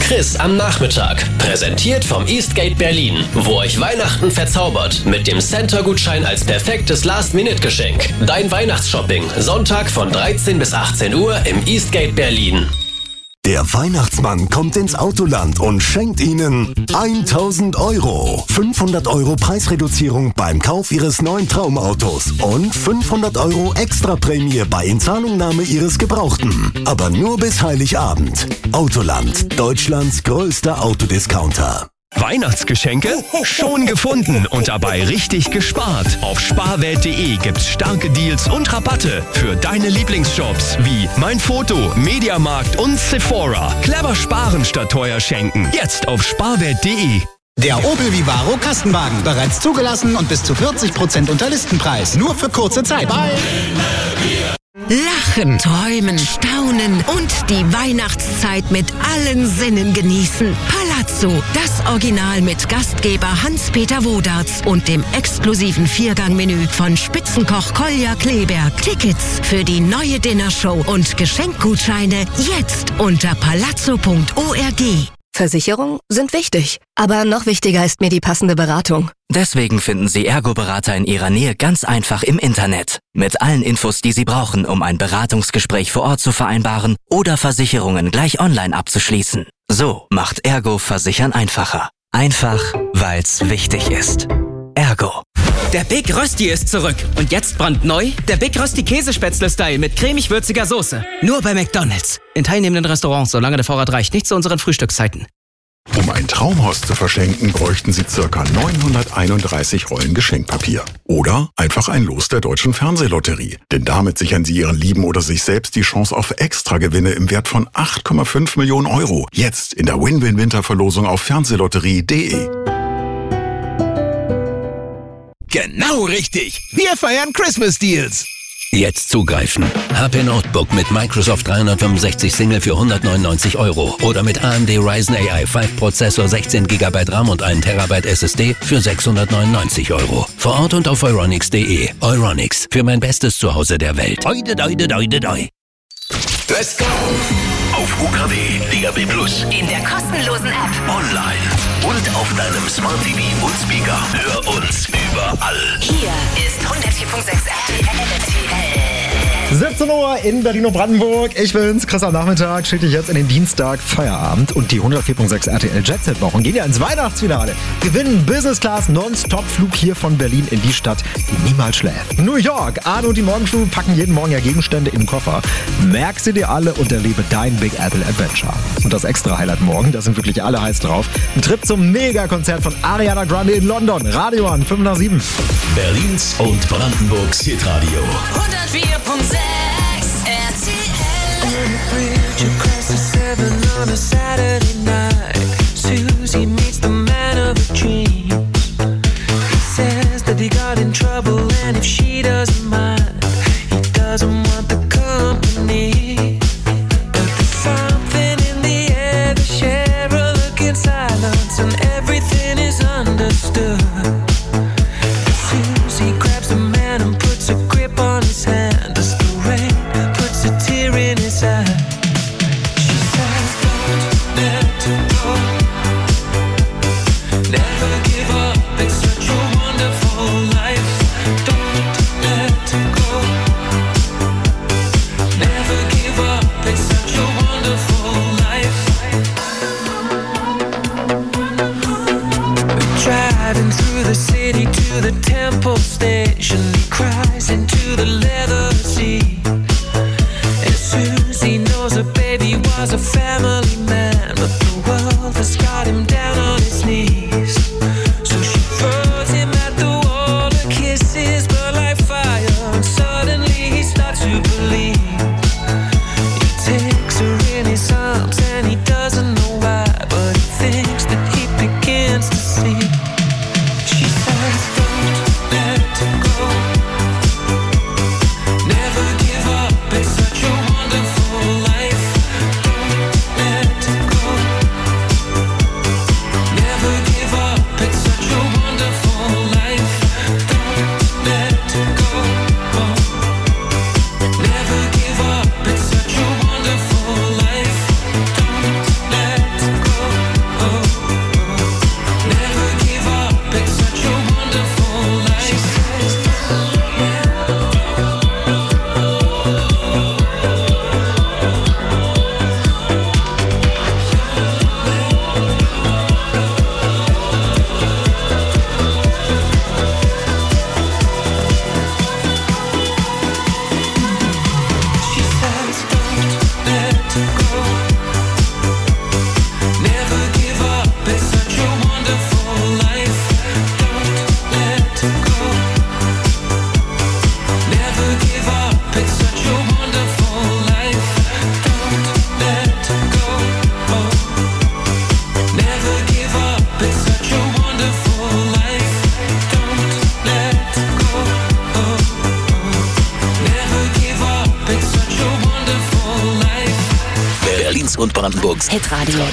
Chris am Nachmittag. Präsentiert vom Eastgate Berlin, wo euch Weihnachten verzaubert. Mit dem Center-Gutschein als perfektes Last-Minute-Geschenk. Dein Weihnachtsshopping. Sonntag von 13 bis 18 Uhr im Eastgate Berlin. Der Weihnachtsmann kommt ins Autoland und schenkt Ihnen 1.000 €. 500 € Preisreduzierung beim Kauf Ihres neuen Traumautos und 500 € Extraprämie bei Inzahlungnahme Ihres Gebrauchten. Aber nur bis Heiligabend. Autoland, Deutschlands größter Autodiscounter. Weihnachtsgeschenke? Schon gefunden und dabei richtig gespart. Auf sparwelt.de gibt's starke Deals und Rabatte für deine Lieblingsshops wie Mein Foto, Mediamarkt und Sephora. Clever sparen statt teuer schenken. Jetzt auf sparwelt.de. Der Opel Vivaro Kastenwagen. Bereits zugelassen und bis zu 40% unter Listenpreis. Nur für kurze Zeit. Bye. Lachen, träumen, staunen und die Weihnachtszeit mit allen Sinnen genießen. Palazzo, das Original mit Gastgeber Hans-Peter Wodarts und dem exklusiven Viergangmenü von Spitzenkoch Kolja Kleberg. Tickets für die neue Dinnershow und Geschenkgutscheine jetzt unter palazzo.org. Versicherungen sind wichtig, aber noch wichtiger ist mir die passende Beratung. Deswegen finden Sie Ergo-Berater in Ihrer Nähe ganz einfach im Internet. Mit allen Infos, die Sie brauchen, um ein Beratungsgespräch vor Ort zu vereinbaren oder Versicherungen gleich online abzuschließen. So macht Ergo Versichern einfacher. Einfach, weil's wichtig ist. Ergo. Der Big Rösti ist zurück. Und jetzt brandneu der Big Rösti Käsespätzle-Style mit cremig-würziger Soße. Nur bei McDonald's. In teilnehmenden Restaurants, solange der Vorrat reicht. Nicht zu unseren Frühstückszeiten. Um ein Traumhaus zu verschenken, bräuchten Sie ca. 931 Rollen Geschenkpapier. Oder einfach ein Los der Deutschen Fernsehlotterie. Denn damit sichern Sie Ihren Lieben oder sich selbst die Chance auf Extragewinne im Wert von 8,5 Millionen €. Jetzt in der Win-Win-Winterverlosung auf fernsehlotterie.de. Genau richtig. Wir feiern Christmas Deals. Jetzt zugreifen. HP Notebook mit Microsoft 365 Single für 199 € oder mit AMD Ryzen AI 5 Prozessor, 16 GB RAM und 1 TB SSD für 699 €. Vor Ort und auf euronics.de. Euronics, für mein bestes Zuhause der Welt. Oide, doide, doide, doi. Let's go! Auf UKW, DAB+, in der kostenlosen App, online und auf deinem Smart TV und Speaker. Hör uns überall. Hier ist 104.6 RTL. 17 Uhr in Berlin und Brandenburg. Ich bin's, Chris am Nachmittag. Schicke dich jetzt in den Dienstag Feierabend. Und die 104.6 RTL Jet-Set-Wochen gehen ja ins Weihnachtsfinale. Gewinnen Business-Class Non-Stop-Flug hier von Berlin in die Stadt, die niemals schläft. New York. Arne und die Morgenstube packen jeden Morgen ja Gegenstände in den Koffer. Merk sie dir alle und erlebe dein Big Apple Adventure. Und das extra Highlight morgen, da sind wirklich alle heiß drauf. Ein Trip zum Megakonzert von Ariana Grande in London. Radio an, 5 nach 7. Berlins und Brandenburgs Hitradio. 104.6 on a Saturday night, Susie meets the man of her dreams. He says that he got in trouble and if she doesn't mind, he doesn't want the company. But there's something in the air, they share a look in silence and everything is understood. Susie grabs the man and puts a grip on his hand as the rain puts a tear in his eye. To the temple station, he cries into the leather seat. And Susie knows her baby was a family man, but the world has got him down on his knees. So she throws him at the wall, her kisses burn like fire, and suddenly he starts to believe. He takes her in his arms and he doesn't know why, but he thinks that he begins to see. Berlins und Brandenburgs Hitradio. 104.6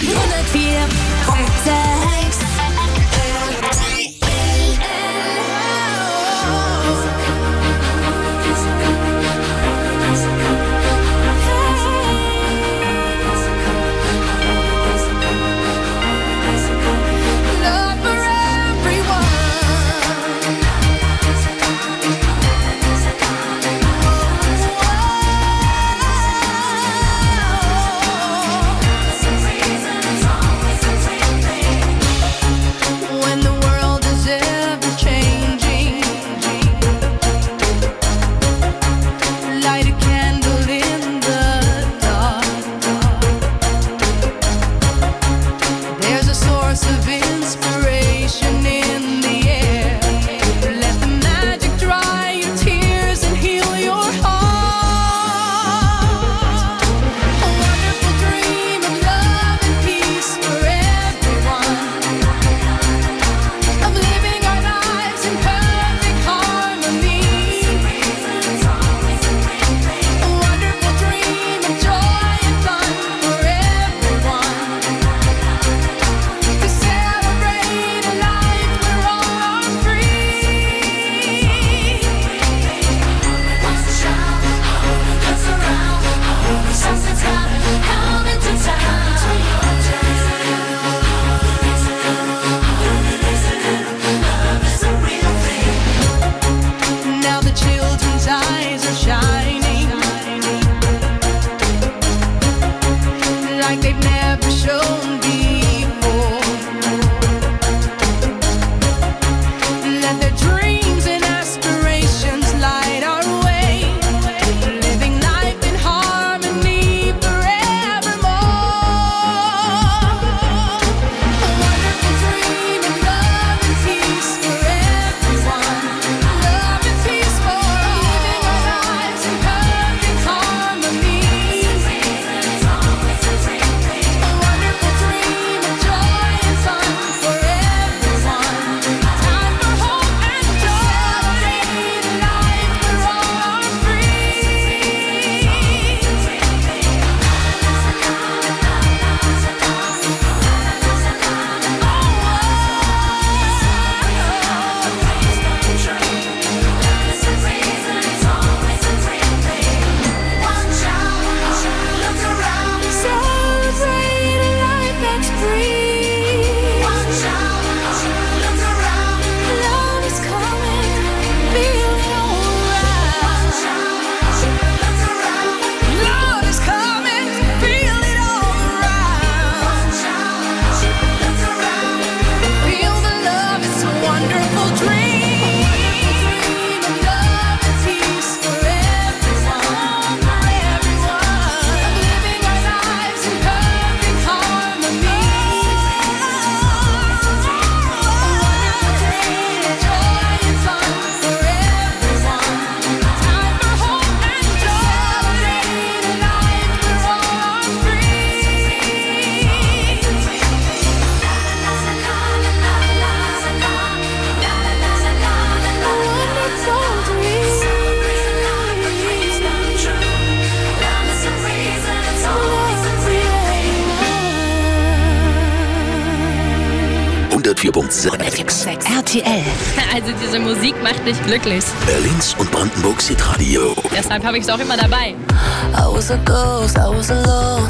RTL. Also diese Musik macht dich glücklich. Berlins und Brandenburgs Hitradio. Deshalb habe ich es auch immer dabei. I was a ghost, I was alone.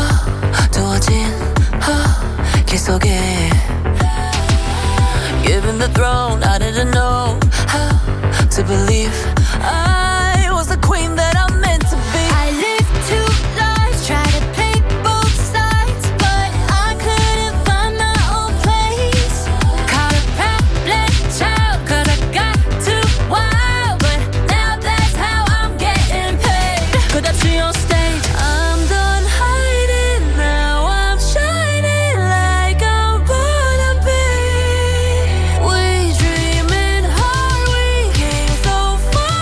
두어진 길 속에 Given the throne, I didn't know how to believe I was the queen that I'm meant to be. I lived two lives, tried to play both sides, but I couldn't find my own place. Caught a problem child, 'cause I got too wild, but now that's how I'm getting paid. 끝없이 on stage, I'm done hiding, now I'm shining like I'm born to be. We dreaming hard, we came so far.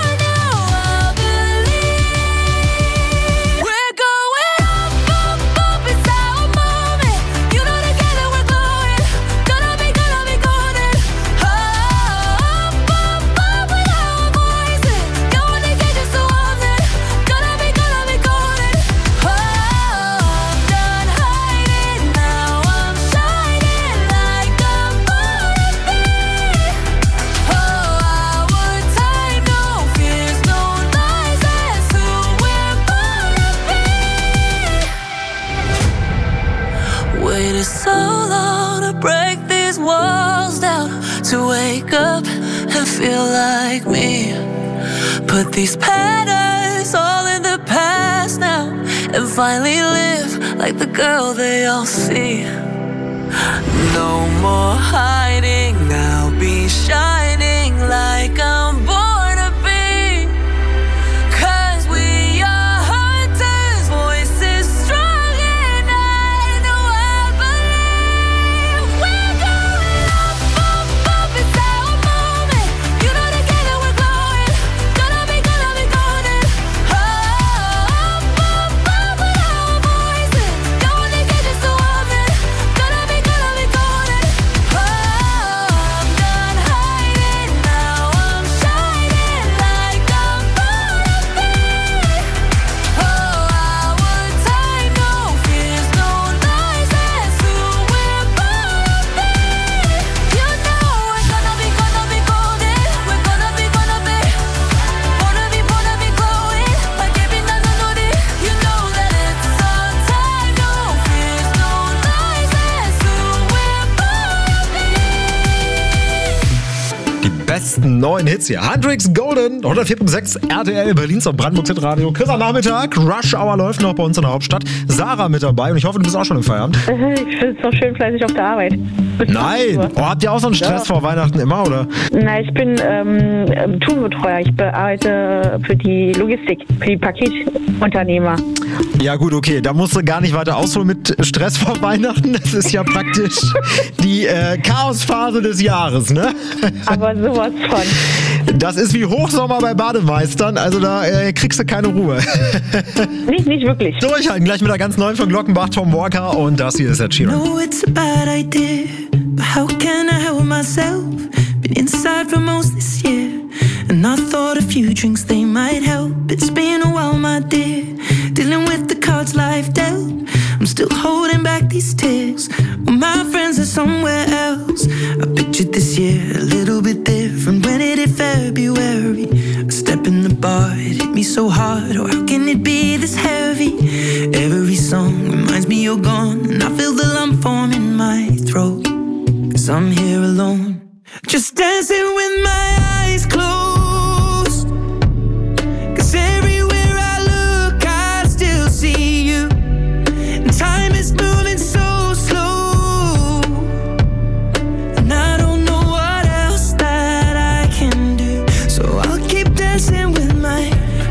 break these walls down to wake up and feel like me. Put these patterns all in the past now and finally live like the girl they all see. No more hiding, I'll be shining like I'm born to be. 'Cause we are hunters, voices strong and I know I believe. We're going up, up, up, it's our moment. You know together we're glowing. Gonna be golden. Up, up, up with our voices. Don't think it's just a woman. Gonna be golden. Oh, I'm done hiding, now I'm shining like I'm born to be. Oh, our time, no fears, no lies, that's who we're born to be. You know we're gonna be golden. We're gonna be born to be glowing like every night I know it. You know that it's our time, no fears, no lies, that's who we're born to be. Die besten neuen Hits hier. Hendrix Golden, 104.6 RTL, Berlins und Brandenburgs Hitradio. Chris am Nachmittag, Rush Hour läuft noch bei uns in der Hauptstadt. Sarah mit dabei und ich hoffe, du bist auch schon im Feierabend. Ich bin noch schön fleißig auf der Arbeit. Nein! Oh, habt ihr auch so einen Stress vor Weihnachten immer, oder? Nein, ich bin Tourbetreuer. Ich bearbeite für die Logistik, für die Paketunternehmer. Ja gut, okay, da musst du gar nicht weiter ausholen mit Stress vor Weihnachten. Das ist ja praktisch die Chaosphase des Jahres, ne? Aber sowas von. Das ist wie Hochsommer bei Bademeistern, also da kriegst du keine Ruhe. Nicht wirklich. Durchhalten, gleich mit der ganz neuen von Glockenbach, Tom Walker und das hier ist Ed Sheeran. No, it's a bad idea, but how can I help myself? Been inside for most this year, and I thought a few drinks they might help. It's been a while, my dear, dealing with the cards life dealt. I'm still holding back these tears, well, my friends are somewhere else. I pictured this year a little bit different when it hit February. A step in the bar, it hit me so hard, oh how can it be this heavy? Every song reminds me you're gone, and I feel the lump form in my throat. 'Cause I'm here alone, just dancing with my eyes closed. 'Cause everywhere I look I still see you, and time is moving so slow, and I don't know what else that I can do. So I'll keep dancing with my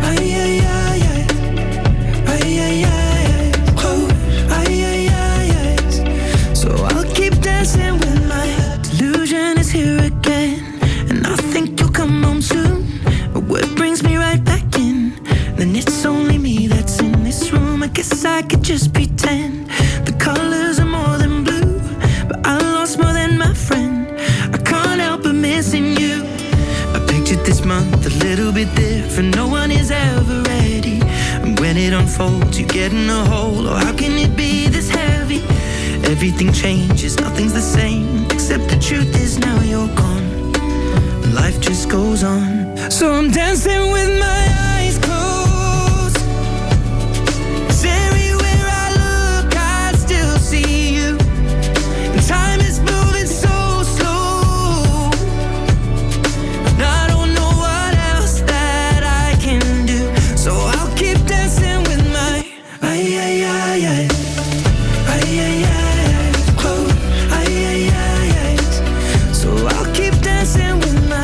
eyes. So I'll keep dancing with my delusion is here again, and I think you'll come home soon. But what brings me right back in? Then it's only me that's in this room. I guess I could just pretend the colors are more than blue, but I lost more than my friend. I can't help but missing you. I pictured this month a little bit different. No one is ever ready, and when it unfolds you get in a hole. Oh, how can it be this heavy? Everything changes, nothing's the same, except the truth is now you're gone. Life just goes on. So I'm dancing with my eyes closed. 'Cause everywhere I look I still see you, and time is moving so slow, and I don't know what else that I can do. So I'll keep dancing with my eyes. So I'll keep dancing with my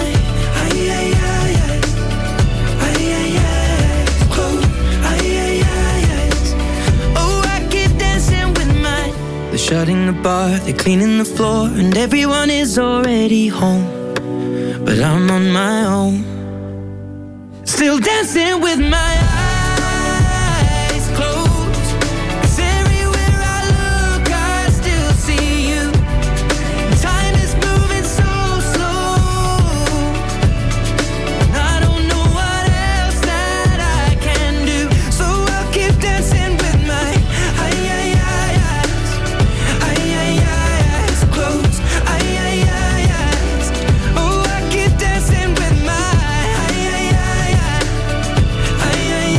oh, I keep dancing with my. They're shutting the bar, they're cleaning the floor, and everyone is already home, but I'm on my own, still dancing with my eyes closed. 'Cause everywhere I look I still see you, time is moving so slow, and I don't know what else that I can do. So I'll keep dancing with my eyes closed. Oh, I keep dancing with my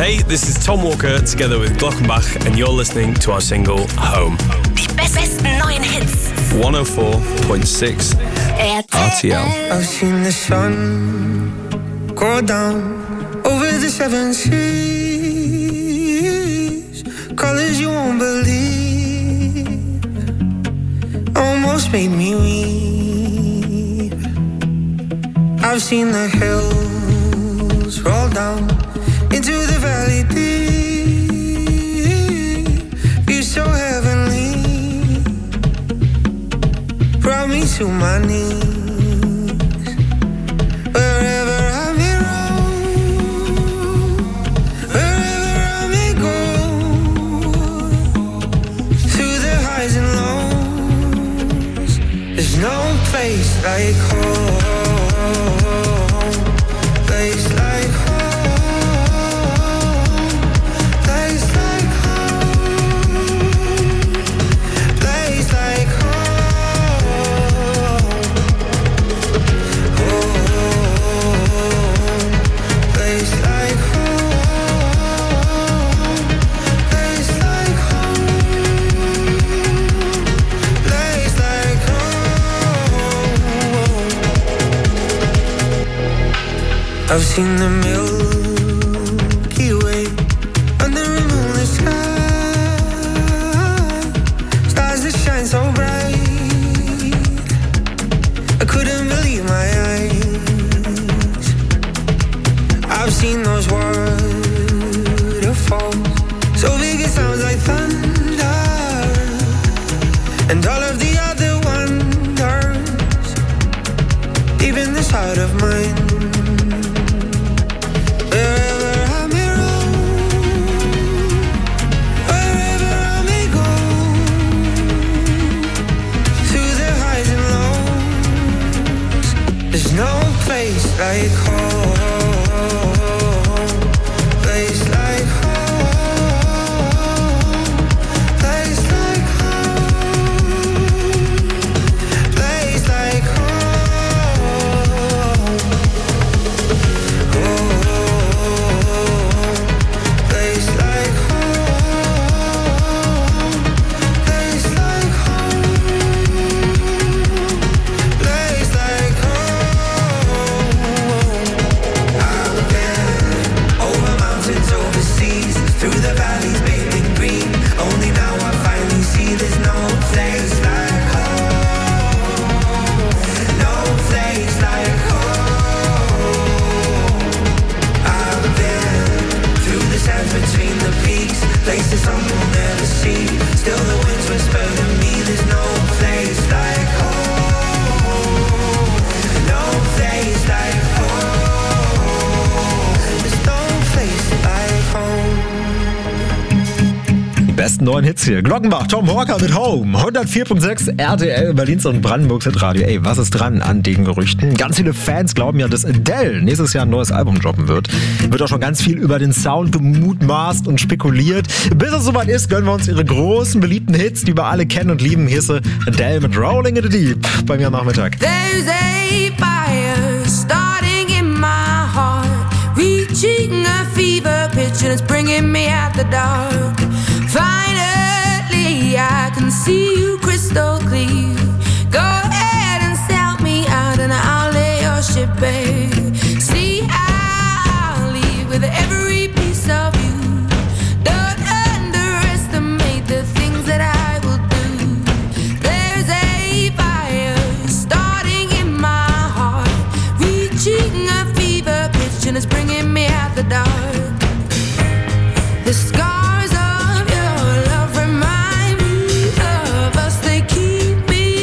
Hey, this is Tom Walker together with Glockenbach and you're listening to our single Home. Die besten neuen Hits. 104.6 RTL. I've seen the sun go down over the 7 seas. Colors you won't believe almost made me weep. I've seen the hills roll down into the valley deep. View so heavenly brought me to my knees. Wherever I may roam, wherever I may go, through the highs and lows, there's no place like home. Place like home. I've seen the Milky Way under a moonlit sky, stars that shine so bright, I couldn't believe my eyes. I've seen those waterfalls, so big it sounds like thunder, and all of the other wonders deep in this heart of mine. Like home, place like home, place like home, place like home, place like home, place like home, place like through the valleys bathed in green. Only now I finally see there's no place like home. No place like home. I've been through the sands between the peaks, places some will never see. Still the winds whisper to me there's no place like home. No place like home. There's no place like home. Besten neuen Hits hier. Glockenbach, Tom Walker mit Home. 104.6 RTL, Berlins und Brandenburgs Hitradio. Ey, was ist dran an den Gerüchten? Ganz viele Fans glauben ja, dass Adele nächstes Jahr ein neues Album droppen wird. Wird auch schon ganz viel über den Sound gemutmaßt und spekuliert. Bis es soweit ist, gönnen wir uns ihre großen, beliebten Hits, die wir alle kennen und lieben. Hier ist Adele mit Rolling in the Deep bei mir am Nachmittag. There's a fire starting in my heart, reaching a fever pitch and it's bringing me out the dark. Finally, I can see you crystal clear. Go ahead and sell me out and I'll lay your ship bare. See, I'll leave with every piece of you. Don't underestimate the things that I will do. There's a fire starting in my heart, reaching a fever pitch and it's bringing me out the dark. The scars of your love remind me of us. They keep me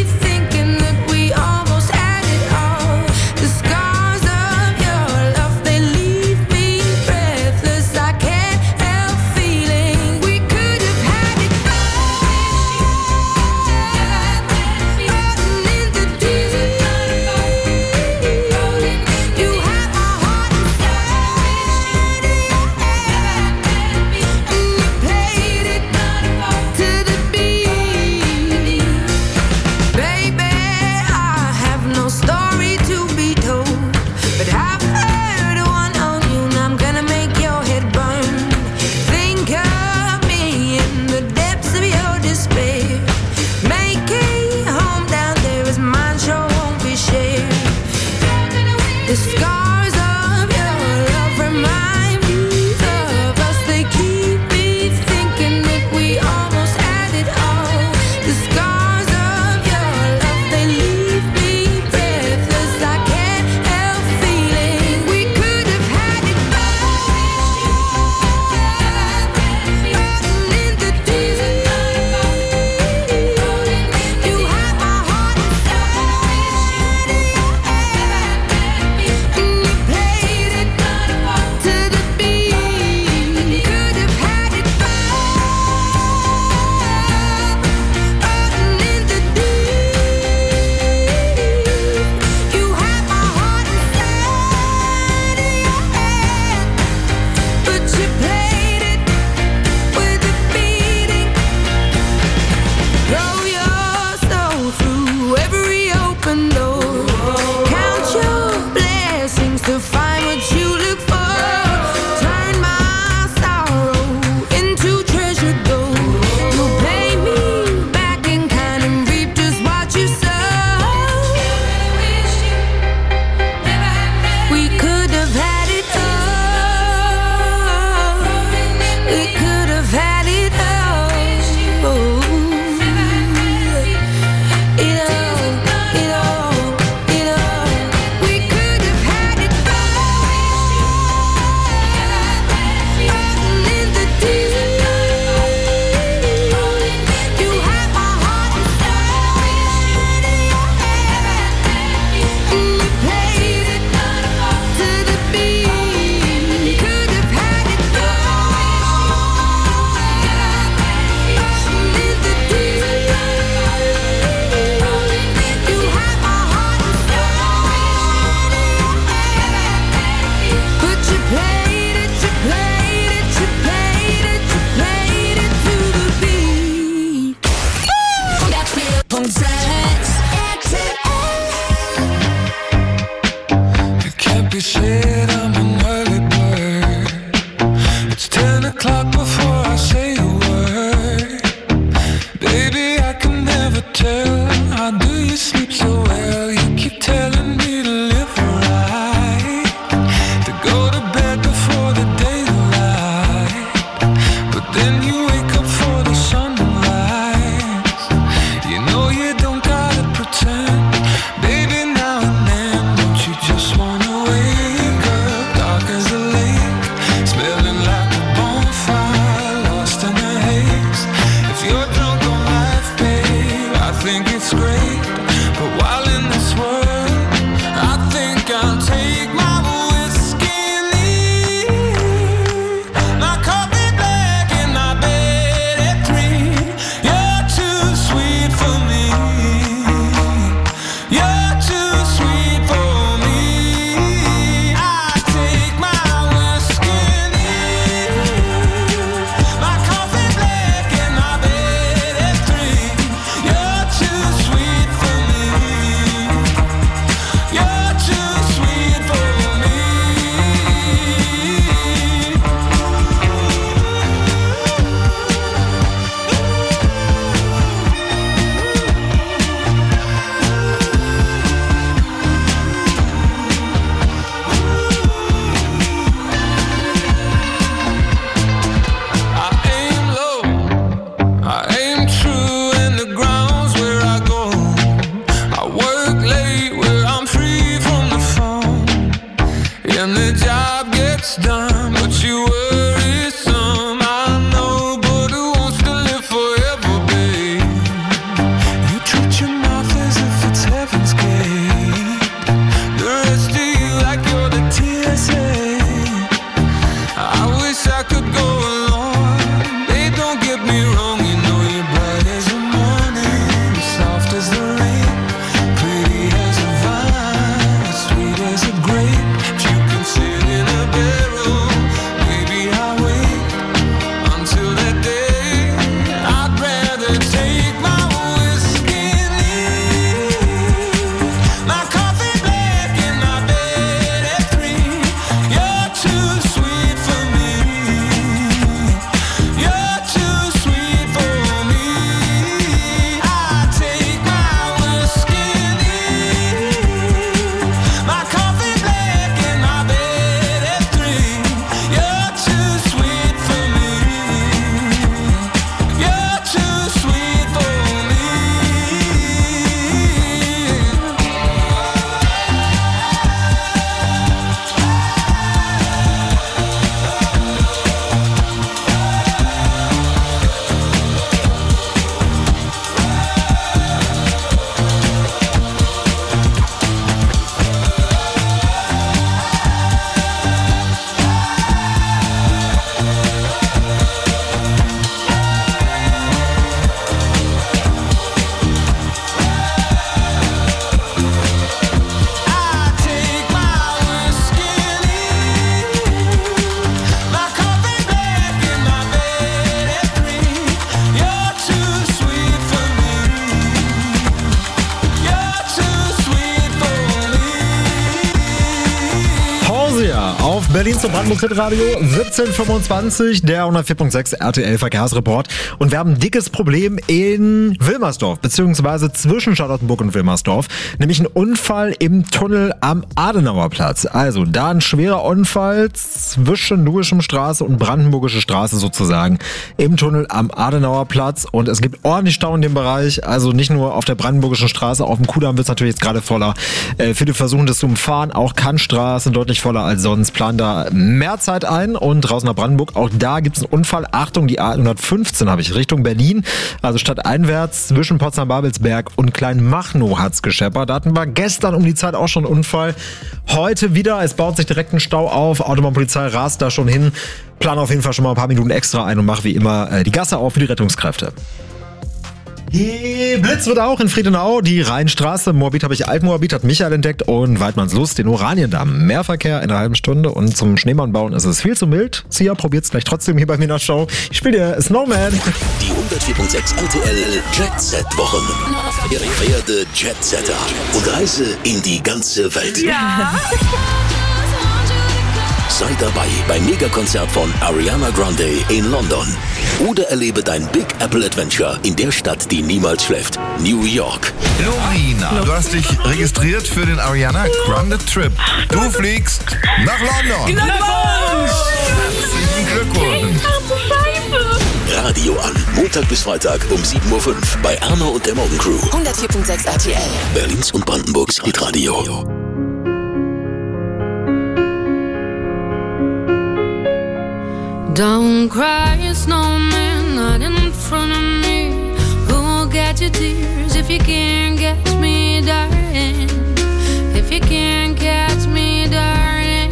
said I'm an early bird. It's 10 o'clock before I say a word. Baby, I can never tell. How do you sleep so well? You keep telling me to live right, to go to bed before the daylight. But then you wake up for the sunrise. You know you don't gotta pretend. Baby, now and then, don't you just wanna wake up dark as a lake, smelling like a bonfire, lost in the haze. If you're drunk on life, babe, I think it's great. But while in this world, I think I'll take my whiskey and leave. My coffee black and my bed at 3. You're too sweet for me. You're too sweet for me. I take my whiskey and leave. My coffee black and my bed at 3. You're too sweet for me. You're too sweet for me. I aim low, I aim true, and the ground's where I go. I work late where I'm free from the phone, and the job gets done, but you worry some. I know, but who wants to live forever, babe? You treat your mouth as if it's heaven's gate. The rest of you like you're the TSA. I wish I could go along. Babe, don't get me wrong, you know you're bright as the morning, soft as the rain, pretty as a vine, sweet as a grape. If you can sit in a barrel, maybe I'll wait until that day. I'd rather take my whiskey and leave. My coffee black and my bed at 3. You're too sweet for me. You're too sweet for me. I take my whiskey and leave. My coffee black and my bed at 3. You're too sweet for me. You're too sweet for me. Hausia auf Berlin zum Brandenburg Hitradio 1725, der 104.6 RTL Verkehrsreport. Und wir haben ein dickes Problem in Wilmersdorf, beziehungsweise zwischen Charlottenburg und Wilmersdorf, nämlich ein Unfall im Tunnel am Adenauer Platz. Also da ein schwerer Unfall zwischen Lewisham Straße und Brandenburgische Straße sozusagen im Tunnel am Adenauer Platz. Und es gibt ordentlich Stau in dem Bereich, also nicht nur auf der Brandenburgischen Straße, auf dem Kudamm wird es natürlich jetzt gerade voller. Viele versuchen das zu umfahren, auch Kantstraße deutlich voller als sonst, planen da mehr Zeit ein und draußen nach Brandenburg, auch da gibt es einen Unfall. Achtung, die A115 habe ich Richtung Berlin, also stadteinwärts zwischen Potsdam-Babelsberg und Kleinmachnow hat's gescheppert. Da hatten wir gestern um die Zeit auch schon einen Unfall. Heute wieder, es baut sich direkt ein Stau auf, Autobahnpolizei rast da schon hin, plan auf jeden Fall schon mal ein paar Minuten extra ein und mach wie immer die Gasse auf für die Rettungskräfte. Die Blitz wird auch in Friedenau, die Rheinstraße, Moabit habe ich Altmoabit, hat Michael entdeckt und Weidmannslust, den Oraniendamm. Mehr Verkehr in einer halben Stunde und zum Schneemann bauen ist es viel zu mild. Sia probiert's gleich trotzdem hier bei mir in der Show. Ich spiele dir Snowman. Die 104.6 RTL Jet Set Wochen. Werde Jetsetter und reise in die ganze Welt. Ja. Sei dabei beim Megakonzert von Ariana Grande in London. Oder erlebe dein Big Apple Adventure in der Stadt, die niemals schläft, New York. Lorina, du hast dich registriert für den Ariana Grande Trip. Du fliegst nach London. Herzlichen Glückwunsch. Radio an. Montag bis Freitag um 7:05 Uhr bei Arno und der Morgencrew. 104.6 RTL. Berlins und Brandenburgs Hitradio. Don't cry, snowman, not in front of me. Who'll get your tears if you can't catch me, darling? If you can't catch me, darling.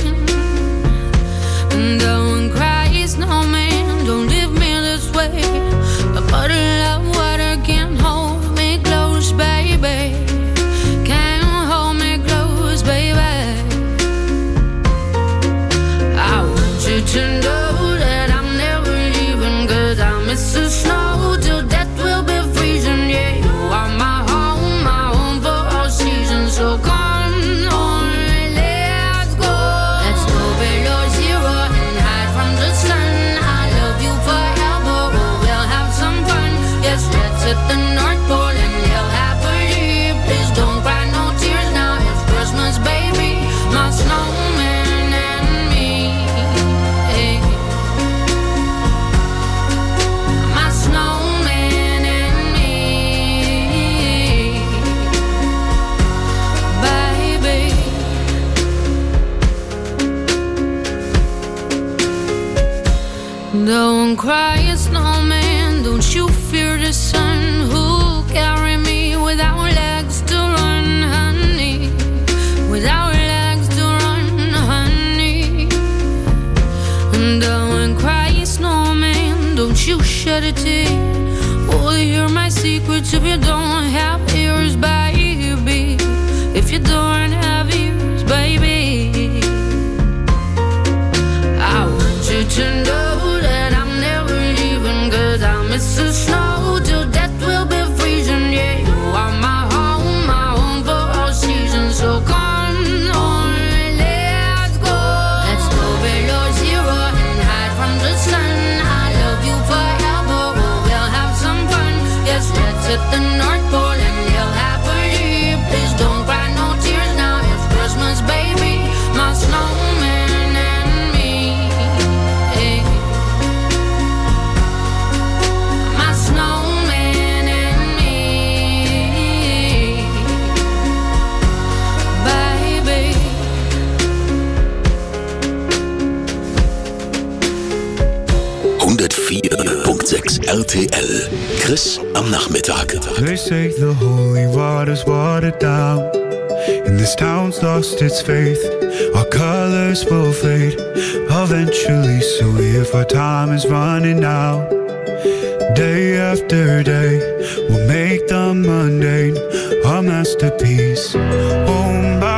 Don't cry, snowman, don't leave me this way. A bottle of water can't hold me close, baby. Can't hold me close, baby. I want you to know that I'm never leaving, 'cause I miss the snow till death will be freezing. Yeah, you are my home for all seasons. So come on, let's go. Let's go below zero and hide from the sun. I love you forever, oh, we'll have some fun. Yes, let's hit the North Pole and live happily. Please don't cry no tears now, it's Christmas, baby. My snowman and me. Hey. My snowman and me, baby. Don't cry, snowman, don't you fear the sun. Who'll carry me without legs to run, honey? Without legs to run, honey. Don't cry, snowman, don't you shed a tear. Oh, hear my secrets if you don't have ears, baby. If you don't have ears, baby. I want you to know that I'm never leaving, 'cause I miss the snow till death will be freezing. Yeah, you are my home for all seasons. So come on, let's go. Let's go below zero and hide from the sun. I love you forever, oh, we'll have some fun. Yes, let's hit the North Pole and live happily. Please don't cry no tears now, it's Christmas, baby. My snowman and me. Hey. My snowman and me, baby. 104.6 RTL. Chris am Nachmittag. They say the holy water's watered down, and this town's lost its faith. Our colors will fade eventually, so if our time is running out, day after day, we'll make the mundane our masterpiece. Oh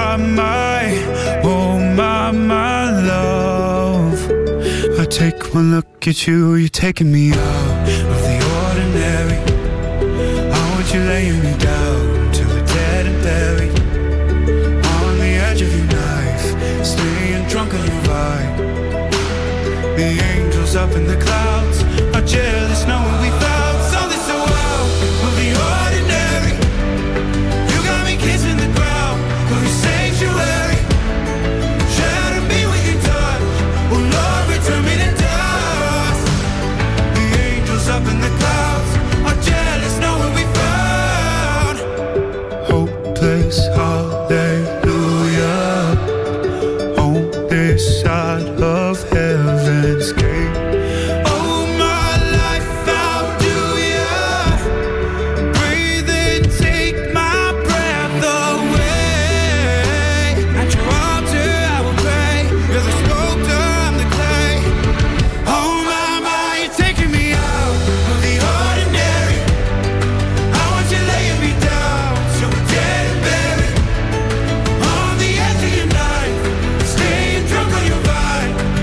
my love, I take one look at you, you're taking me out of the ordinary. I want you laying me down till we're dead and buried, on the edge of your knife, staying drunk on your vibe. The angels up in the clouds are jealous knowing we found something so wild of the ordinary. You got me kissing the ground of your sanctuary. Shatter me with your touch, oh Lord, return me to dust. The angels up in the clouds are jealous knowing we found hopeless hallelujah on this side of heaven's gate. Oh my life, how do ya breathe and take my breath away? At your altar I will pray, you're the sculptor, I'm the clay. Oh my, you're taking me out of the ordinary. I want you laying me down so we're dead and buried, on the edge of your knife, staying drunk on your vine.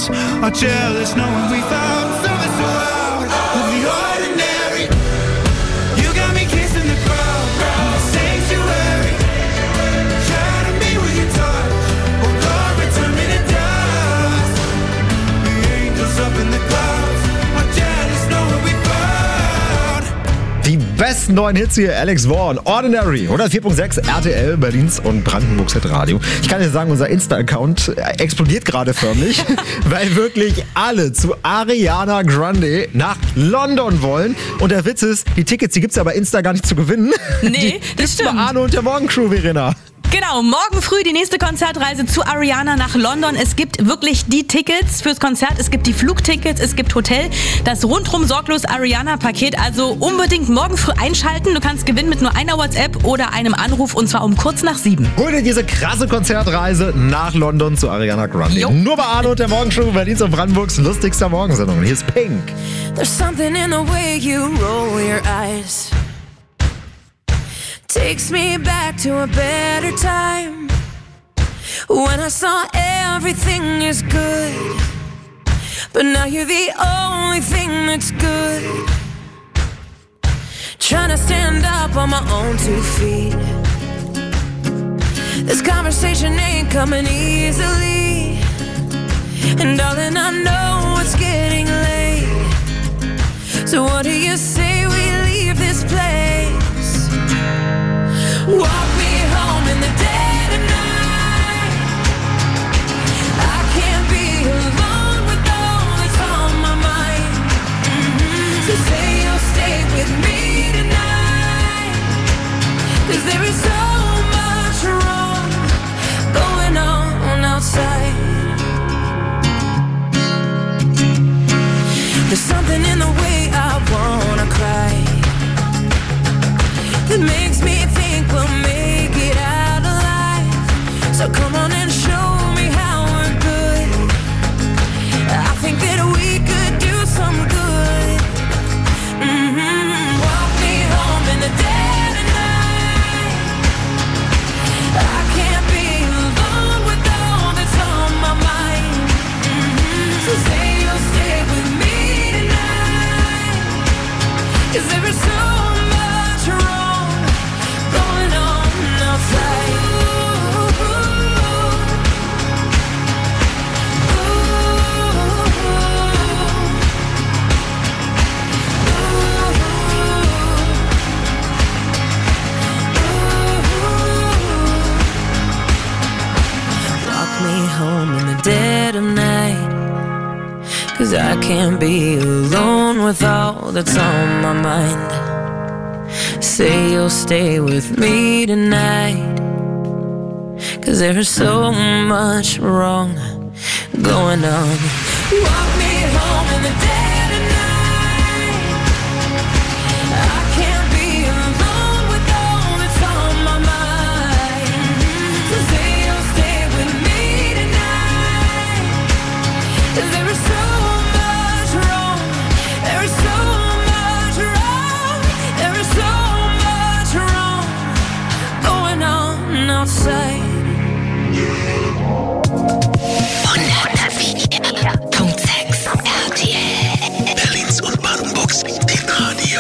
hearts are jealous knowing we found something so out of the ordinary. You got me kissing the crowd, sanctuary. Shatter me with your touch, oh Lord, return me to dust. The angels up in the clouds are jealous knowing we found. Die besten neuen Hits hier, Alex Vaughn, Ordinary, 104.6 RTL, Berlins und Brandenburgs Hitradio. Ich kann dir sagen, unser Insta-Account explodiert gerade förmlich, weil wirklich alle zu Ariana Grande nach London wollen. Und der Witz ist, die Tickets, die gibt's ja bei Insta gar nicht zu gewinnen. Nee, das stimmt. Bei Arno und der Morgencrew, Verena. Genau, morgen früh die nächste Konzertreise zu Ariana nach London. Es gibt wirklich die Tickets fürs Konzert, es gibt die Flugtickets, es gibt Hotel, das rundrum sorglos Ariana-Paket. Also unbedingt morgen früh einschalten. Du kannst gewinnen mit nur einer WhatsApp oder einem Anruf und zwar um kurz nach 7. Hol dir diese krasse Konzertreise nach London zu Ariana Grande. Jo. Nur bei Arno und der Morgencrew, Berlins und Brandenburgs lustigster Morgensendung. Hier ist Pink. There's something in the way you roll your eyes. Takes me back to a better time when I saw everything is good, but now you're the only thing that's good. Trying to stand up on my own 2 feet. This conversation ain't coming easily, and darling, I know it's getting late. So what do you say we leave this place? Walk me home in the dead of night. I can't be alone with all that's on my mind. So say you'll stay with me tonight, 'cause there is so much wrong going on outside. There's something in the way I wanna cry that makes me think we'll make it out alive. So come on and show me how we're good. I think that we could do some good. Walk me home in the dead of night. I can't be alone with all that's on my mind. So say you'll stay with me tonight, 'cause there is so much wrong going on outside. Walk me home in the dead of night, 'cause I can't be alone with all that's on my mind. Say you'll stay with me tonight, 'cause there is so much wrong going on. Walk me home in the dead of night. I can't be alone with all that's on my mind. So say you'll stay with me tonight, 'cause there is so much wrong. There is so much wrong. There is so much wrong going on outside. 104.6 RTL. Berlins und Brandenburgs Hitradio.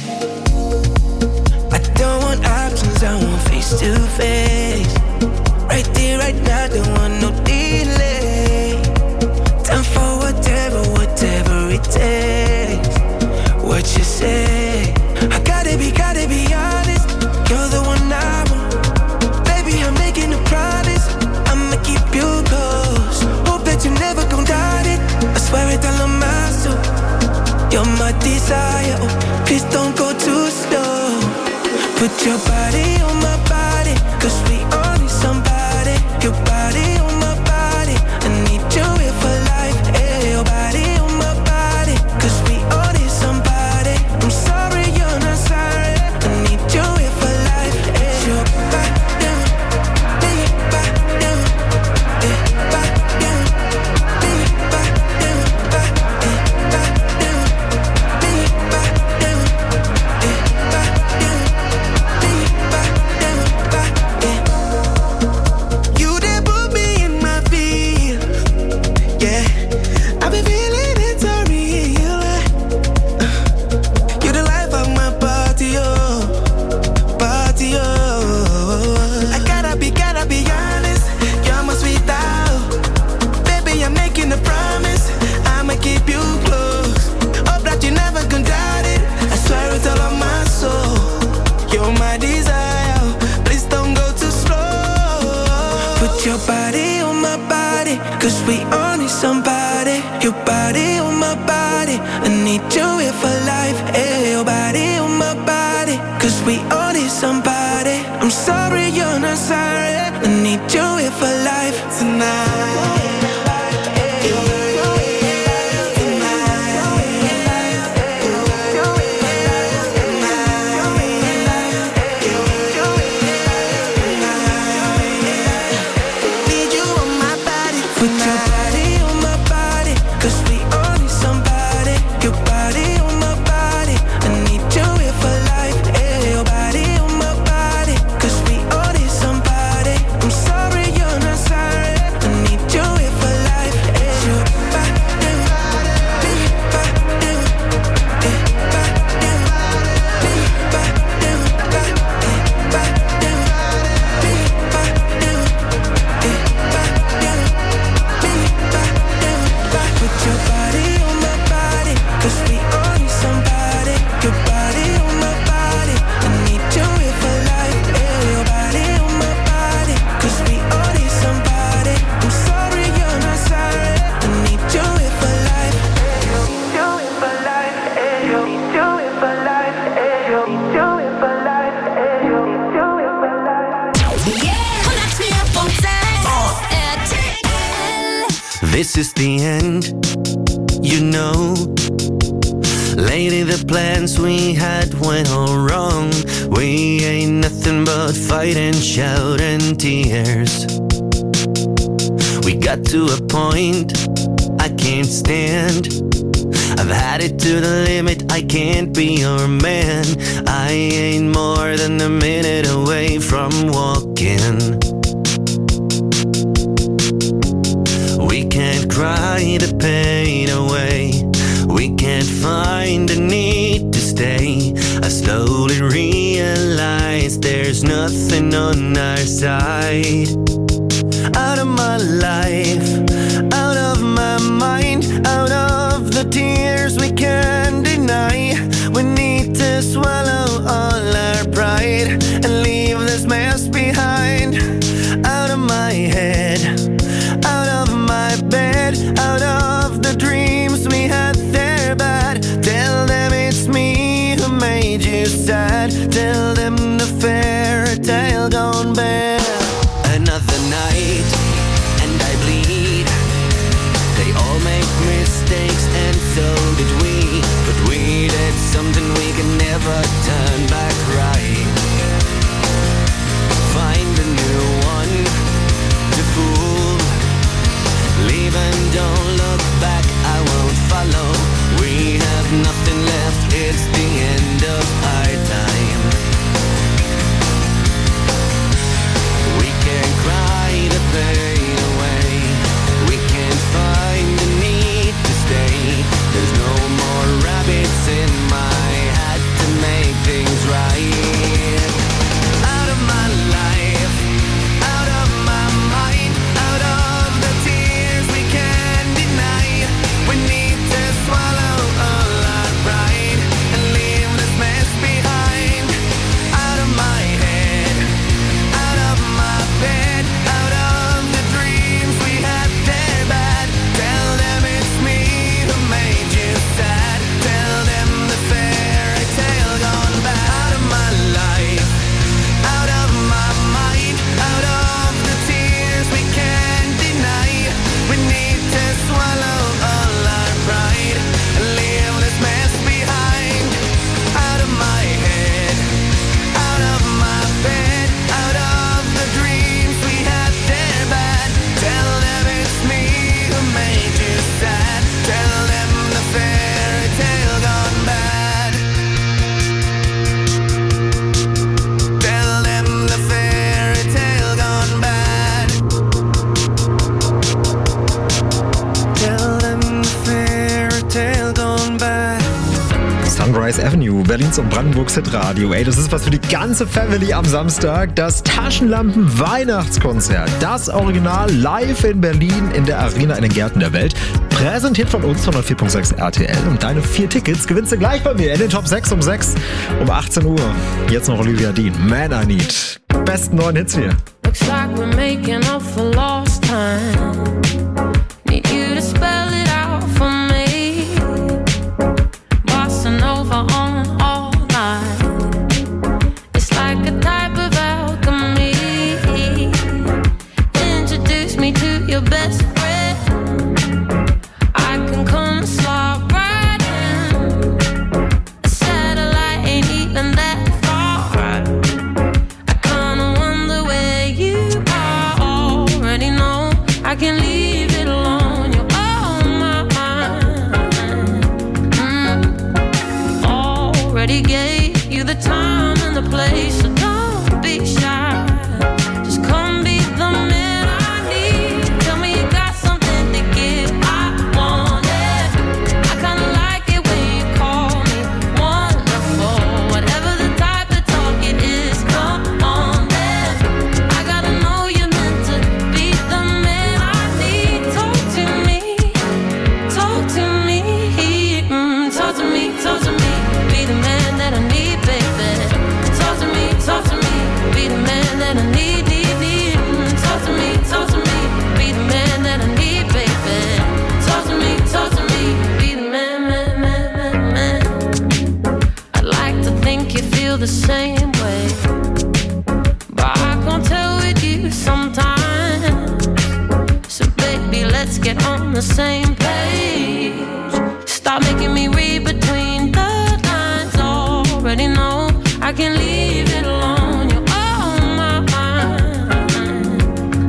I don't want options, I want face to face. Right there, right now, don't want no delay. Time for whatever it takes. What you say? I gotta be honest. You're the one I want. Baby, I'm making a promise. I'ma keep you close. Hope that you never gon' doubt it. I swear it all on my soul. You're my desire. Oh, please don't go too slow. Put your body on my body, 'cause we all need somebody. Your body on my body, I need you here for life. Hey, your body on my body, 'cause we all need somebody. I'm sorry you're not sorry, I need you here for life. Hey, your body, your body, your body, your body. somebody. Your body on my body. I need you here for life. Hey, your body on my body. Cause we all need somebody. I'm sorry you're not sorry. I need you here for life tonight. This is the end, you know. Lady, the plans we had went all wrong. We ain't nothing but fight and shout and tears. We got to a point I can't stand. I've had it to the limit, I can't be your man. I ain't more than a minute away from walking. We can't cry the pain away. We can't find the need to stay. I slowly realize there's nothing on our side. Out of my life, out of my mind, out of the tears we can't deny. We need to swallow all our pride and leave this mess behind. Out of my head, out of my bed, out of the dreams we had there bad. Tell them it's me who made you sad. Tell them the fairy tale gone bad. Another night and I bleed. They all make mistakes and so did we. But we did something we can never turn back right. Find a new one to fool. Leave and don't look back, I won't follow. We have nothing left, it's the end of our time. We can't cry the pain away. We can't find the need to stay. There's no more rabbits in my hat to make things right. Out of my life, out of my mind, out of the tears we can't deny. We need to swallow all our pride and leave this mess behind. Out of my head, out of my bed, out of the dreams we had there bad. Tell them it's me who made you sad. Tell them the fairy tale gone bad. Out of my life, out of my mind, out of the tears we can't deny. We need to swallow all our pride and leave this mess behind. Out of my head, out of my bed, out of the dreams we had there bad. Tell them it's me who made you sad. Tell them the fairy tale gone bad. Tell them the fairy tale gone bad. Tell them the fairy tale gone bad. Sunrise Avenue, Berlins und Brandenburgs Hitradio. Ey, das ist was für die ganze Family am Samstag. Das Taschenlampen-Weihnachtskonzert. Das Original live in Berlin in der Arena in den Gärten der Welt. Präsentiert von uns, 104.6 RTL. Und deine 4 Tickets gewinnst du gleich bei mir in den Top 6 um 6 um 18 Uhr. Jetzt noch Olivia Dean. Man, I Need. Besten neuen Hits hier. Looks like we're making up for lost time. Need you to already gave you the time and the place, so don't be shy. Just come be the man I need. Tell me you got something to give. I want it. I kinda like it when you call me wonderful. Whatever the type of talk it is, come on then. I gotta know you're meant to be the man I need. Talk to me, talk to me, talk to me, talk to me. Be the man that I need, baby. Talk to me, be the man that I need, need. Talk to me, be the man that I need, baby. Talk to me, be the man, man. I'd like to think you feel the same way, but I can't tell with you sometimes. So baby, let's get on the same page. Stop making me read between the lines. Already know I can leave it alone. You're on my mind.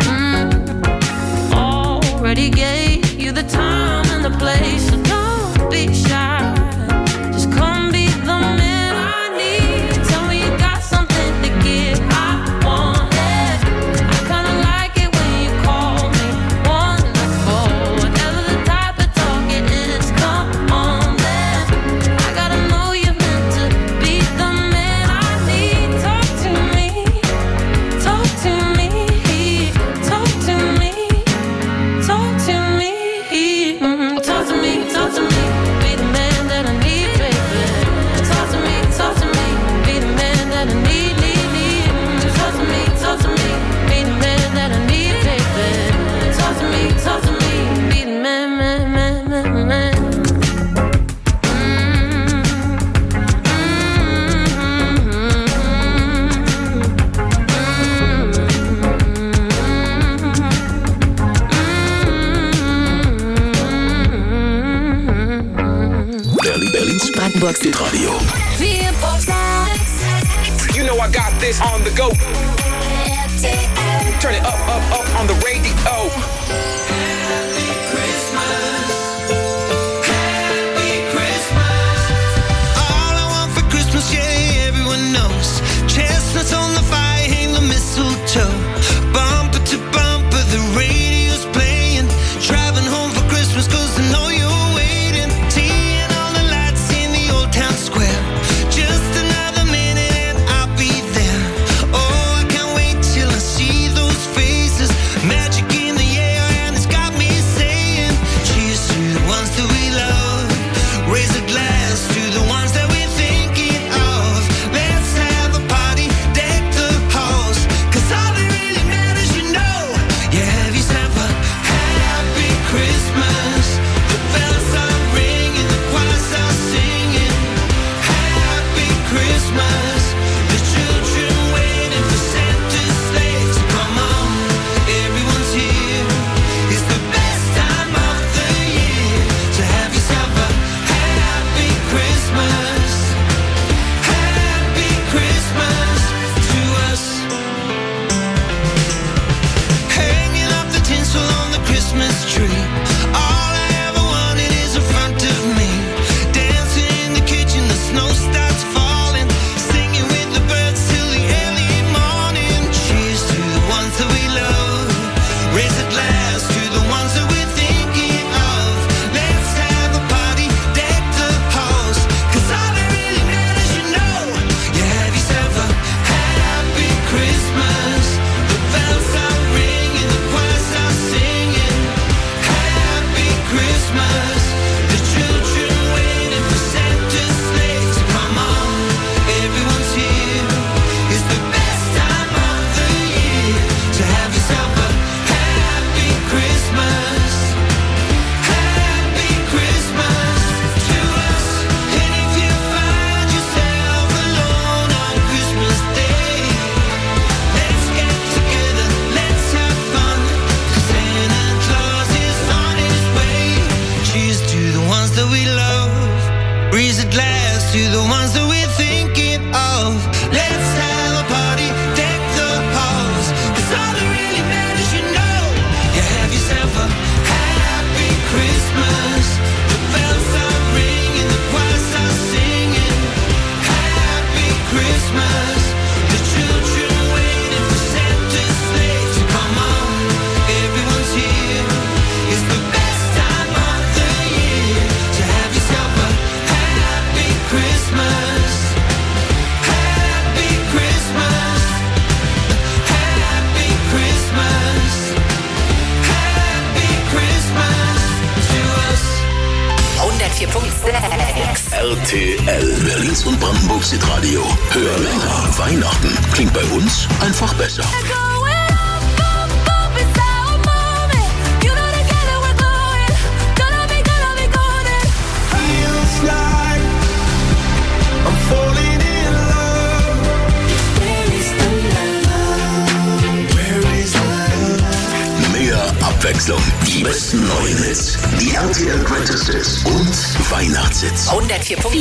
Already gave you the time and the place, so don't be shy. Just come be the man I need. Tell me you got something to give. I want it. I kinda like it when you call me wonderful. Whatever the type of talk it is, come on then. I gotta know you're meant to be the man I need. Talk to me, talk to me, talk to me, talk to me, talk to me, talk to me. Be the man that I need, baby. Talk to me, be the man that I need, need. Talk to me, be the man that I need, baby. Talk to me, be the man, man. Berlins Brandenburg-Radio. You know I got this on the go. Turn it up on the radio. All I want for Christmas, yeah, everyone knows. Chestnuts on the fire, hang the mistletoe. Bumper to bumper, the radio's playing. Driving home for Christmas, 'cause I know you're waiting. Seeing all the lights in the old town square. Just another minute and I'll be there. Oh, I can't wait till I see those faces. Magic in the air and it's got me saying, cheers to the ones that we love. Raise a glass to the ones that we're thinking of. Let's have a party, deck the halls. 'Cause all that really matters, you know. You have yourself a happy Christmas. The bells are ringing, the choirs are singing. Happy Christmas. The children waiting for Santa's sleigh to come on. Everyone's here. It's the best time of the year to have yourself a happy Christmas. Happy Christmas to us. Hanging up the tinsel on the Christmas tree. All I ever wanted is in front of me. Dancing in the kitchen, the snow starts falling. Singing with the birds till the early morning. Cheers to the ones that we love. Raise a glass to the ones that we're thinking of. Let's have a party, deck the halls. 'Cause all that really matters, you know. You have yourself a happy Christmas. The bells are ringing, the choirs are singing. Happy Christmas. The children waiting for Santa's sleigh to come on. Everyone's here. It's the best time of the year to have yourself a happy Christmas. Happy Christmas to us. And if you find yourself alone on Christmas Day, let's get together, let's have fun. 'Cause Santa Claus is on his way. Cheers to the ones that we love. Raise a glass to the ones that we're thinking of. Let's have a party, deck the halls. 'Cause all that really matters, you know. You have yourself a happy Christmas. The bells are ringing, the choirs are singing. RTL, Berlins und Brandenburgs Hitradio. Hör länger. Weihnachten klingt bei uns einfach besser. Abwechslung, die besten neuen Hits, die RTL Greatest Hits und Weihnachtshits. 104.4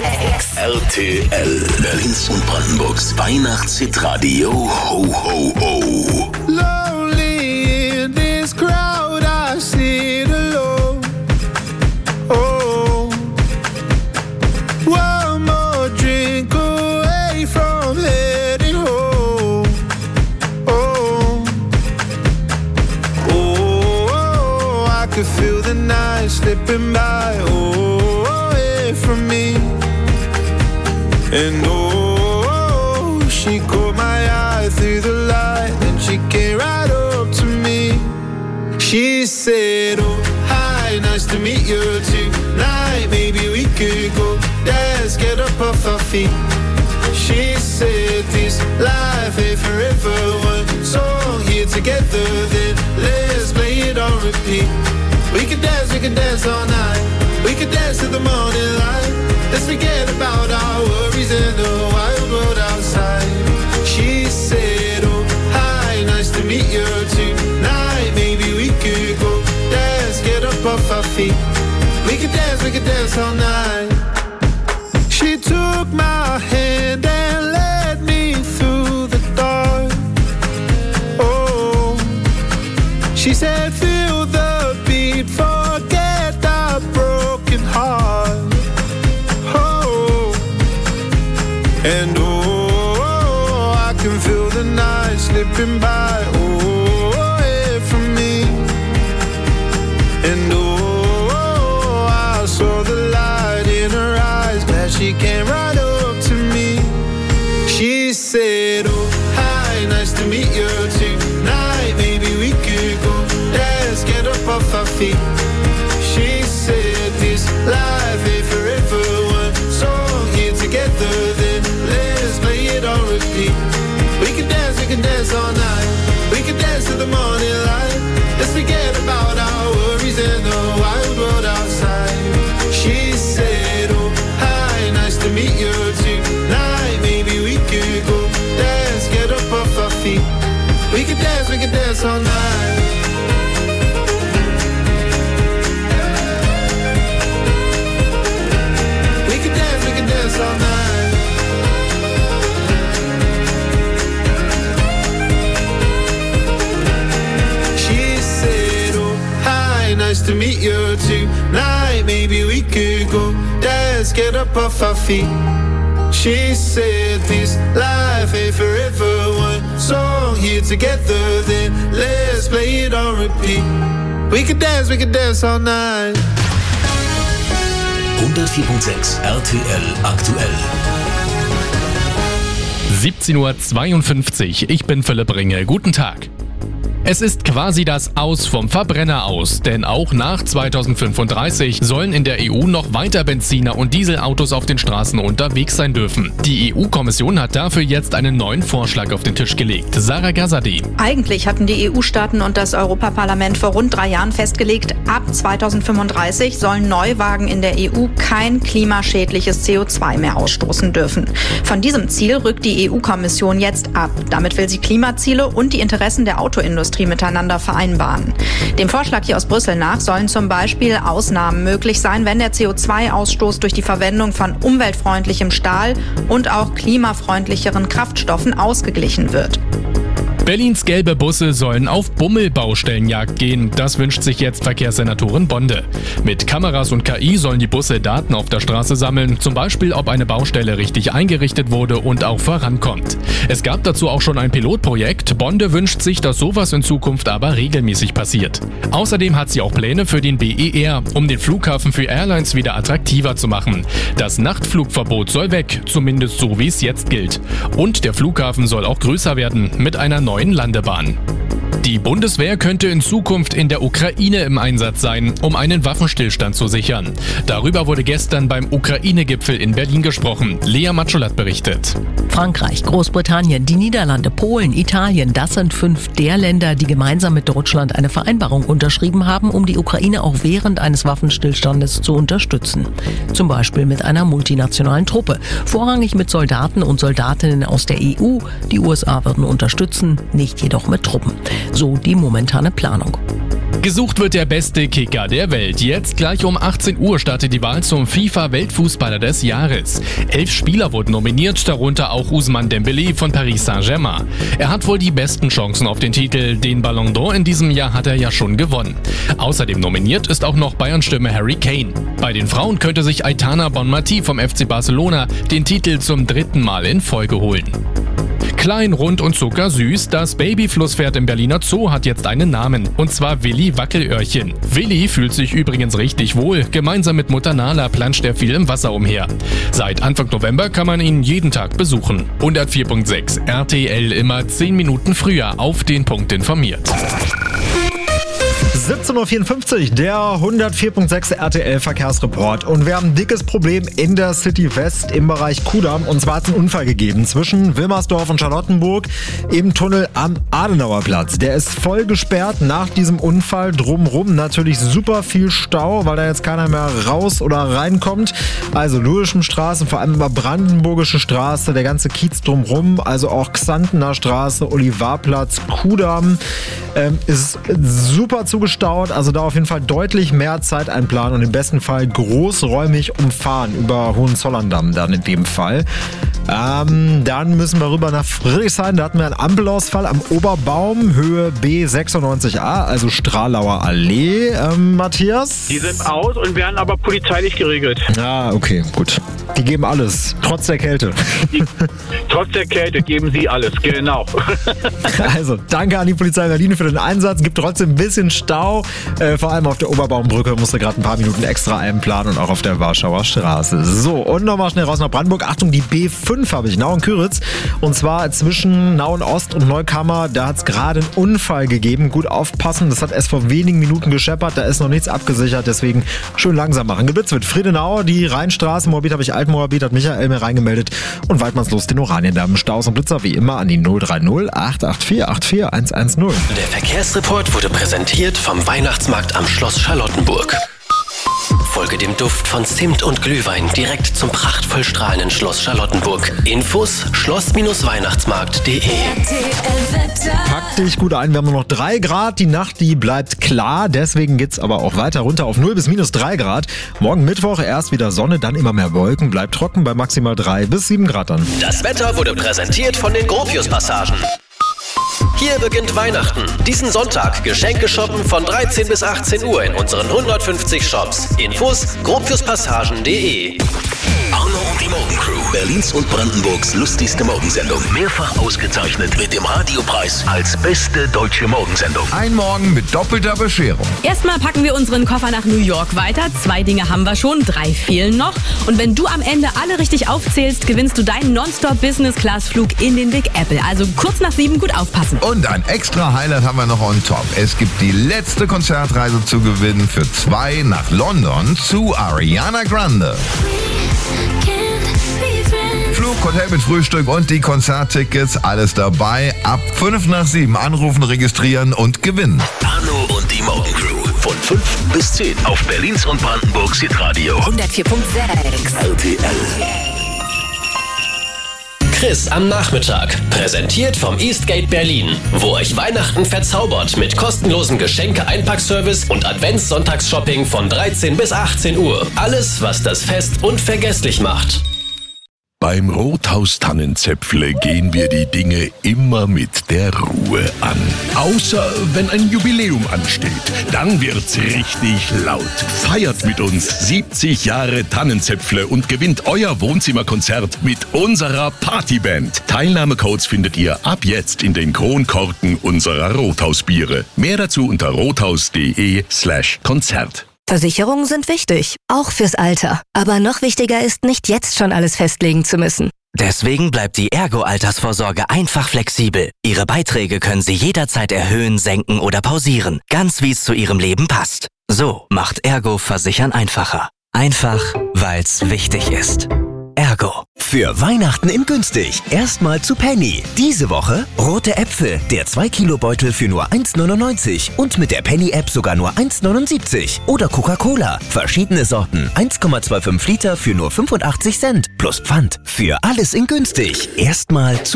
RTL, Berlins und Brandenburgs Weihnachtshitradio. Ho, ho, ho. Lonely in this crowd, I sit alone. Oh, one more drink away from heading home. I could feel the night slipping by, away from me. And she caught my eye through the light, and she came right up to me. She said, oh, hi, nice to meet you tonight. Maybe we could go dance, get up off our feet. She said, this life ain't forever. One song here together, then let's play it on repeat. We could dance all night. We could dance till the morning light. Let's forget about our worries in the wild world outside. She said, oh, hi, nice to meet you tonight. Maybe we could go dance, get up off our feet. We could dance all night. She took my hand and led me through the dark. Oh, she said, feel the beat, forget the broken heart. Oh, and I can feel the night slipping by, away from me. And I saw the light in her eyes, glad she came right up to me. She said, oh, hi, nice to meet you tonight. Maybe we could go dance, get up off our feet. She said, this life ain't forever. One song here together, then let's play it on repeat. We can dance all night. We can dance till the morning light. Let's forget about our worries in the wild world outside. She said, oh, hi, nice to meet you tonight. Maybe we could go dance, get up off our feet. We can dance all night. We can dance all night. She said, oh, hi, nice to meet you tonight. Maybe we could go dance, get up off our feet. She said, this life ain't forever. One song here together, then let's play it on repeat. We could dance all night. 104.6 RTL aktuell. 17:52 Uhr. Ich bin Philipp Ringe. Guten Tag. Es ist quasi das Aus vom Verbrenner aus, denn auch nach 2035 sollen in der EU noch weiter Benziner- und Dieselautos auf den Straßen unterwegs sein dürfen. Die EU-Kommission hat dafür jetzt einen neuen Vorschlag auf den Tisch gelegt. Sarah Gazadeh. Eigentlich hatten die EU-Staaten und das Europaparlament vor rund 3 Jahren festgelegt, ab 2035 sollen Neuwagen in der EU kein klimaschädliches CO2 mehr ausstoßen dürfen. Von diesem Ziel rückt die EU-Kommission jetzt ab. Damit will sie Klimaziele und die Interessen der Autoindustrie miteinander vereinbaren. Dem Vorschlag hier aus Brüssel nach sollen zum Beispiel Ausnahmen möglich sein, wenn der CO2-Ausstoß durch die Verwendung von umweltfreundlichem Stahl und auch klimafreundlicheren Kraftstoffen ausgeglichen wird. Berlins gelbe Busse sollen auf Bummelbaustellenjagd gehen. Das wünscht sich jetzt Verkehrssenatorin Bonde. Mit Kameras und KI sollen die Busse Daten auf der Straße sammeln, zum Beispiel ob eine Baustelle richtig eingerichtet wurde und auch vorankommt. Es gab dazu auch schon ein Pilotprojekt. Bonde wünscht sich, dass sowas in Zukunft aber regelmäßig passiert. Außerdem hat sie auch Pläne für den BER, um den Flughafen für Airlines wieder attraktiver zu machen. Das Nachtflugverbot soll weg, zumindest so wie es jetzt gilt. Und der Flughafen soll auch größer werden mit einer neuen Landebahn. Die Bundeswehr könnte in Zukunft in der Ukraine im Einsatz sein, um einen Waffenstillstand zu sichern. Darüber wurde gestern beim Ukraine-Gipfel in Berlin gesprochen. Lea Matscholat berichtet. Frankreich, Großbritannien, die Niederlande, Polen, Italien, das sind 5 der Länder, die gemeinsam mit Deutschland eine Vereinbarung unterschrieben haben, um die Ukraine auch während eines Waffenstillstandes zu unterstützen. Zum Beispiel mit einer multinationalen Truppe, vorrangig mit Soldaten und Soldatinnen aus der EU. Die USA würden unterstützen, nicht jedoch mit Truppen. So die momentane Planung. Gesucht wird der beste Kicker der Welt. Jetzt gleich um 18 Uhr startet die Wahl zum FIFA-Weltfußballer des Jahres. 11 Spieler wurden nominiert, darunter auch Ousmane Dembélé von Paris Saint-Germain. Er hat wohl die besten Chancen auf den Titel. Den Ballon d'Or in diesem Jahr hat er ja schon gewonnen. Außerdem nominiert ist auch noch Bayern-Stürmer Harry Kane. Bei den Frauen könnte sich Aitana Bonmatí vom FC Barcelona den Titel zum 3. Mal in Folge holen. Klein, rund und zuckersüß, das Babyflusspferd im Berliner Zoo hat jetzt einen Namen, und zwar Willi Wackelöhrchen. Willi fühlt sich übrigens richtig wohl, gemeinsam mit Mutter Nala planscht er viel im Wasser umher. Seit Anfang November kann man ihn jeden Tag besuchen. 104.6 RTL immer 10 Minuten früher auf den Punkt informiert. 17.54 Uhr, der 104.6 RTL Verkehrsreport. Und wir haben ein dickes Problem in der City West im Bereich Kudamm. Und zwar hat es einen Unfall gegeben zwischen Wilmersdorf und Charlottenburg im Tunnel am Adenauer Platz. Der ist voll gesperrt nach diesem Unfall. Drumrum natürlich super viel Stau, weil da jetzt keiner mehr raus oder reinkommt. Also Lewisham-Straße, vor allem über Brandenburgische Straße, der ganze Kiez drumrum, also auch Xantener Straße, Olivarplatz, Kudamm, ist super zugestaut, also da auf jeden Fall deutlich mehr Zeit einplanen und im besten Fall großräumig umfahren über Hohenzollern-Damm dann in dem Fall. Dann müssen wir rüber nach Friedrichshain, da hatten wir einen Ampelausfall am Oberbaum, Höhe B96A, also Stralauer Allee, Matthias? Die sind aus und werden aber polizeilich geregelt. Ah, okay, gut. Die geben alles, trotz der Kälte. Trotz der Kälte geben sie alles, genau. Also, danke an die Polizei Berlin für den Einsatz. Gibt trotzdem ein bisschen Stau. Vor allem auf der Oberbaumbrücke musste gerade ein paar Minuten extra einplanen und auch auf der Warschauer Straße. So, und nochmal schnell raus nach Brandenburg. Achtung, die B5 habe ich, Nauen-Küritz. Und zwar zwischen Nauen-Ost und Neukammer. Da hat es gerade einen Unfall gegeben. Gut aufpassen, das hat erst vor wenigen Minuten gescheppert. Da ist noch nichts abgesichert, deswegen schön langsam machen. Geblitzt wird Friedenau, die Rheinstraße. Moabit habe ich Altmoabit, hat Michael mir reingemeldet. Und Waldmannslos den Oraniendamm. Staus und Blitzer wie immer an die 030 884 84 110. Der Verkehrsreport wurde präsentiert vom Weihnachtsmarkt am Schloss Charlottenburg. Folge dem Duft von Zimt und Glühwein direkt zum prachtvoll strahlenden Schloss Charlottenburg. Infos schloss-weihnachtsmarkt.de. Pack dich gut ein, wir haben nur noch 3 Grad. Die Nacht, die bleibt klar, deswegen geht's aber auch weiter runter auf 0 bis minus 3 Grad. Morgen Mittwoch erst wieder Sonne, dann immer mehr Wolken, bleibt trocken bei maximal 3 bis 7 Grad dann. Das Wetter wurde präsentiert von den Gropius-Passagen. Hier beginnt Weihnachten. Diesen Sonntag Geschenke shoppen von 13 bis 18 Uhr in unseren 150 Shops. Infos gropiuspassagen.de. Arno und die Morgencrew. Berlins und Brandenburgs lustigste Morgensendung. Mehrfach ausgezeichnet mit dem Radiopreis als beste deutsche Morgensendung. Ein Morgen mit doppelter Bescherung. Erstmal packen wir unseren Koffer nach New York weiter. 2 Dinge haben wir schon, 3 fehlen noch. Und wenn du am Ende alle richtig aufzählst, gewinnst du deinen Nonstop-Business-Class-Flug in den Big Apple. Also kurz nach 7 gut aufpassen. Und ein extra Highlight haben wir noch on top. Es gibt die letzte Konzertreise zu gewinnen für 2 nach London zu Ariana Grande. Flug, Hotel mit Frühstück und die Konzerttickets, alles dabei. Ab 5 nach 7 anrufen, registrieren und gewinnen. Arno und die Morgencrew. Von 5 bis 10 auf Berlins und Brandenburgs Hitradio 104.6 RTL. Chris am Nachmittag. Präsentiert vom Eastgate Berlin, wo euch Weihnachten verzaubert mit kostenlosem Geschenke-Einpackservice und Advents-Sonntagsshopping von 13 bis 18 Uhr. Alles, was das Fest unvergesslich macht. Beim Rothaus Tannenzäpfle gehen wir die Dinge immer mit der Ruhe an. Außer wenn ein Jubiläum ansteht. Dann wird's richtig laut. Feiert mit uns 70 Jahre Tannenzäpfle und gewinnt euer Wohnzimmerkonzert mit unserer Partyband. Teilnahmecodes findet ihr ab jetzt in den Kronkorken unserer Rothausbiere. Mehr dazu unter rothaus.de/Konzert. Versicherungen sind wichtig, auch fürs Alter. Aber noch wichtiger ist, nicht jetzt schon alles festlegen zu müssen. Deswegen bleibt die Ergo-Altersvorsorge einfach flexibel. Ihre Beiträge können Sie jederzeit erhöhen, senken oder pausieren, ganz wie es zu Ihrem Leben passt. So macht Ergo Versichern einfacher. Einfach, weil's wichtig ist. Ergo. Für Weihnachten in günstig. Erstmal zu Penny. Diese Woche rote Äpfel. Der 2-Kilo-Beutel für nur 1,99 und mit der Penny-App sogar nur 1,79. Oder Coca-Cola. Verschiedene Sorten. 1,25 Liter für nur 85 Cent. Plus Pfand. Für alles in günstig. Erstmal zu